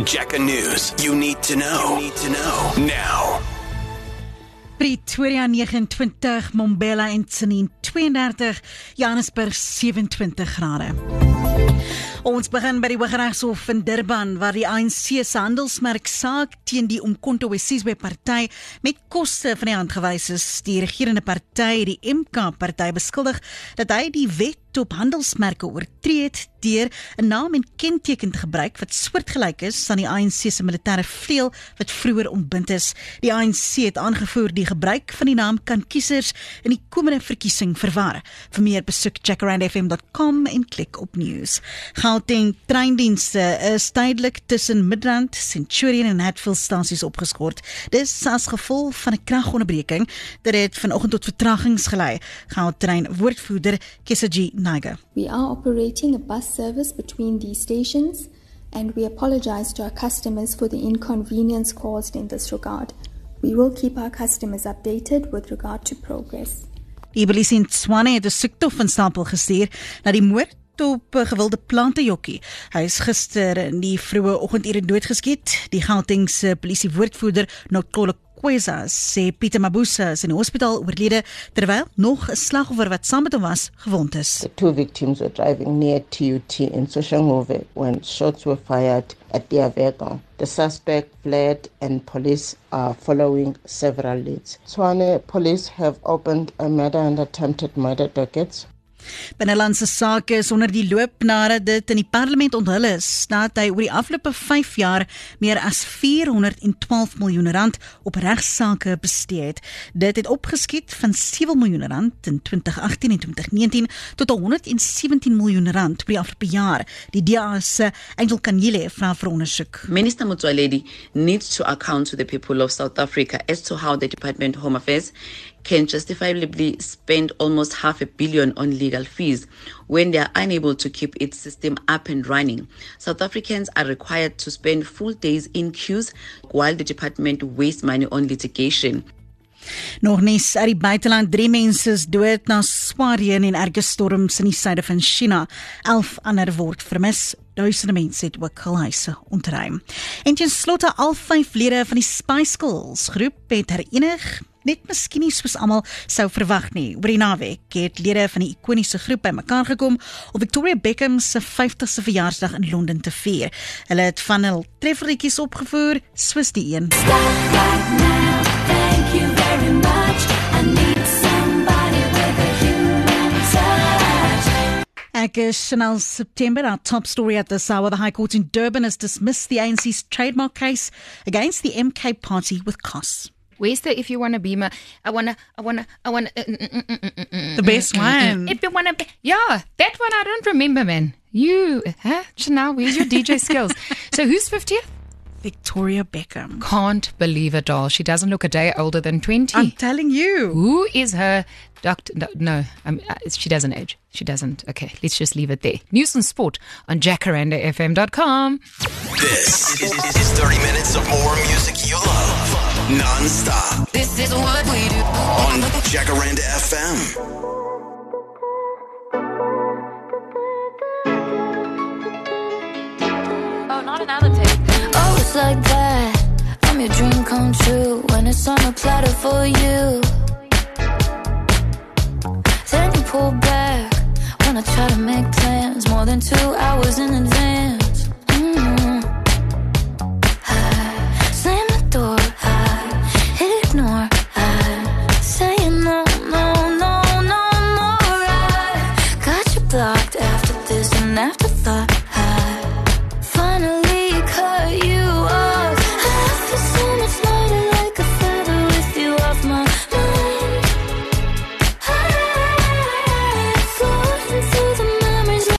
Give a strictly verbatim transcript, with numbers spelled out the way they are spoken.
Jacka News. You need to know. You need to know now. Pretoria negenentwintig, Mbombela en Tzaneen tweeëndertig, Johannesburg sewenentwintig grade. Ons begin by die Hooggeregshof in Durban, waar die A N C se handelsmerk saak teen die Umkhonto we Sizwe party met koste van die hand gewys is. Die regerende party, die M K party, beskuldig dat hy die wet op handelsmerke oortree het deur 'n naam en kenteken te gebruik wat soortgelyk is aan die A N C se militêre vleuel wat vroeër ontbind is. Die A N C het aangevoer die gebruik van die naam kan kiesers in die komende verkiesing verwar. Vir meer besoek jacaranda f m dot com en klik op nuus. Gauteng treindienste is tydelik tussen Midrand, Centurion en Hatfield stasies opgeskort. Dis as gevolg van 'n kragonderbreking dat het vanoggend tot vertragings gelei. Gautrain woordvoerder Kesaji Niger. We are operating a bus service between these stations, and we apologize to our customers for the inconvenience caused in this regard. We will keep our customers updated with regard to progress. Die polisie in Tshwane het 'n soektocht van stapel gestuur na die moord op 'n gewilde plantejokkie. Hy is gister in die vroeë oggendure doodgeskiet. Die Gautengse polisie woordvoerder Nokolo Kweza sê Pieter Mabuza is in die hospitaal oorlede, terwyl nog 'n slagoffer wat saam met hom was, gewond is. The two victims were driving near T U T in Soshanguve when shots were fired at their vehicle. The suspect fled and police are following several leads. Tshwane police have opened a murder and attempted murder dockets. Binnelandse sake is onder die loop nadat dit in die parlement onthul is dat hy oor die afgelope vyf jaar meer as vierhonderdtwaalf miljoen rand op regsake bestee het. Dit het opgeskiet van sewe miljoen rand in twintig agttien en twintig negentien tot honderdsewentien miljoen rand oor die afgelope jaar. Die D A se Angel Kanyile vra vir ondersoek. Minister Motsoaledi needs to account to the people of South Africa as to how the Department of Home Affairs can justifiably spend almost half a billion on legal fees when they are unable to keep its system up and running. South Africans are required to spend full days in queues while the department wastes money on litigation. Nog nies uit die buiteland, drie mense is dood na swaar reën en erge storms in die suide van China. Elf ander word vermis. Duisende mense het ook hul huise ontruim. En ten slotte, al vyf lede van die Spice Girls groep het herenig, net miskien nie soos almal sou verwag nie. Oor die naweek het lede van die ikoniese groep bymekaar gekom om Victoria Beckham se vyftigste verjaarsdag in Londen te vier. Hulle het van hul trefferliedjies opgevoer, soos die een. Thank you very much. I need somebody with a human touch. Ek is Chanel September, our top story at this hour. The High Court in Durban has dismissed the A N C's trademark case against the M K party with costs. Where's the if you want a beamer? I wanna, I wanna, I wanna. Uh, mm, mm, mm, mm, mm, The best one. If you wanna, be, yeah, that one I don't remember, man. You, huh? Chanel, where's your D J skills? So who's fiftieth? Victoria Beckham. Can't believe it, doll. She doesn't look a day older than twenty. I'm telling you. Who is her doctor? No, no um, uh, she doesn't age. She doesn't. Okay, let's just leave it there. News and sport on jacaranda f m dot com. This is, is, is thirty minutes of more music you love, non-stop. This is what we do On Jacaranda F M. Oh, not another tape. Oh, it's like that. I'm your dream come true when it's on a platter for you. Then you pull back when I try to make plans more than two hours in advance. Mm-hmm. I slam the door, I ignore, I say no, no, no, no more. I got you blocked after this and afterthought.